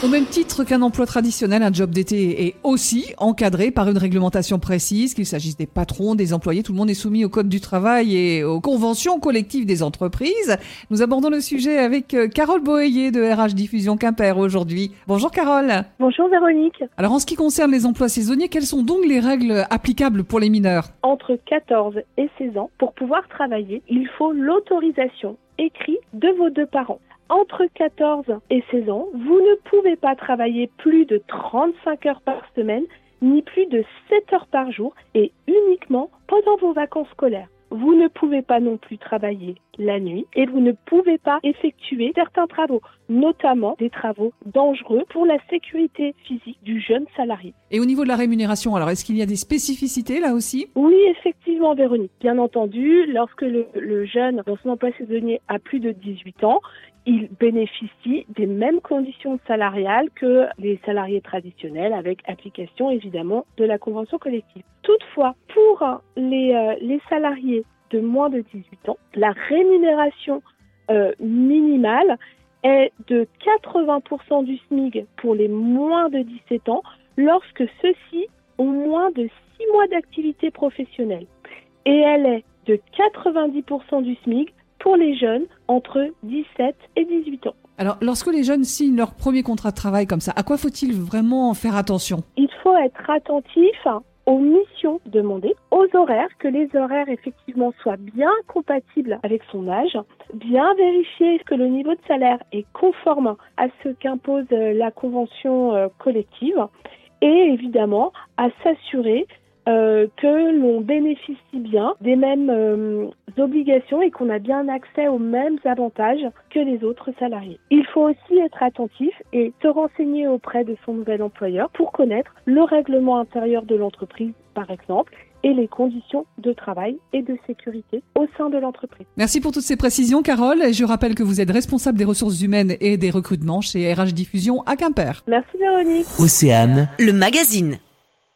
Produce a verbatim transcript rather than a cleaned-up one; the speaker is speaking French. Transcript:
Au même titre qu'un emploi traditionnel, un job d'été est aussi encadré par une réglementation précise, qu'il s'agisse des patrons, des employés, tout le monde est soumis au code du travail et aux conventions collectives des entreprises. Nous abordons le sujet avec Carole Bohéier de R H Diffusion Quimper aujourd'hui. Bonjour Carole. Bonjour Véronique. Alors en ce qui concerne les emplois saisonniers, quelles sont donc les règles applicables pour les mineurs ? Entre quatorze et seize ans, pour pouvoir travailler, il faut l'autorisation écrite de vos deux parents. Entre quatorze et seize ans, vous ne pouvez pas travailler plus de trente-cinq heures par semaine, ni plus de sept heures par jour, et uniquement pendant vos vacances scolaires. Vous ne pouvez pas non plus travailler la nuit et vous ne pouvez pas effectuer certains travaux, notamment des travaux dangereux pour la sécurité physique du jeune salarié. Et au niveau de la rémunération, alors est-ce qu'il y a des spécificités là aussi ? Oui, effectivement Véronique. Bien entendu, lorsque le, le jeune dans son emploi saisonnier a plus de dix-huit ans, il bénéficie des mêmes conditions salariales que les salariés traditionnels, avec application évidemment de la convention collective. Toutefois, pour les, euh, les salariés de moins de dix-huit ans, la rémunération euh, minimale est de quatre-vingts pour cent du SMIC pour les moins de dix-sept ans, lorsque ceux-ci ont moins de six mois d'activité professionnelle. Et elle est de quatre-vingt-dix pour cent du SMIC pour les jeunes entre dix-sept et dix-huit ans. Alors, lorsque les jeunes signent leur premier contrat de travail comme ça, à quoi faut-il vraiment faire attention ? Il faut être attentif aux missions demandées, aux horaires, que les horaires effectivement soient bien compatibles avec son âge, bien vérifier que le niveau de salaire est conforme à ce qu'impose la convention collective et évidemment à s'assurer Euh, que l'on bénéficie bien des mêmes euh, obligations et qu'on a bien accès aux mêmes avantages que les autres salariés. Il faut aussi être attentif et se renseigner auprès de son nouvel employeur pour connaître le règlement intérieur de l'entreprise, par exemple, et les conditions de travail et de sécurité au sein de l'entreprise. Merci pour toutes ces précisions, Carole. Et je rappelle que vous êtes responsable des ressources humaines et des recrutements chez R H Diffusion à Quimper. Merci Véronique. Océane, le magazine.